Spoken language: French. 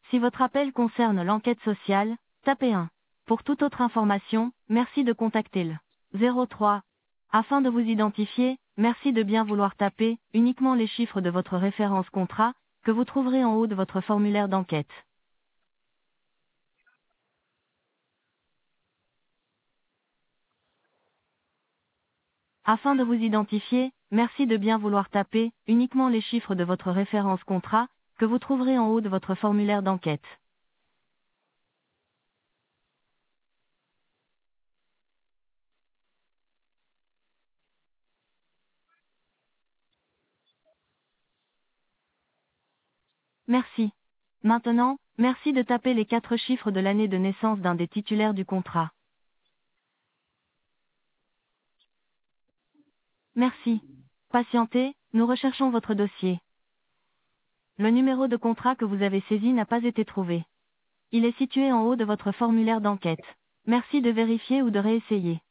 Si votre appel concerne l'enquête sociale, tapez 1. Pour toute autre information, merci de contacter le 03. Afin de vous identifier, merci de bien vouloir taper uniquement les chiffres de votre référence contrat, que vous trouverez en haut de votre formulaire d'enquête. Afin de vous identifier, merci de bien vouloir taper uniquement les chiffres de votre référence contrat, que vous trouverez en haut de votre formulaire d'enquête. Merci. Maintenant, merci de taper les 4 chiffres de l'année de naissance d'un des titulaires du contrat. Merci. Patientez, nous recherchons votre dossier. Le numéro de contrat que vous avez saisi n'a pas été trouvé. Il est situé en haut de votre formulaire d'enquête. Merci de vérifier ou de réessayer.